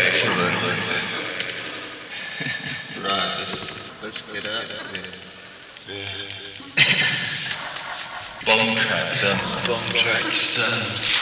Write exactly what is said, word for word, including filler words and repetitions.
excellent. Right, let's, let's get out of here. Yeah. Bong track done. Bong track's done.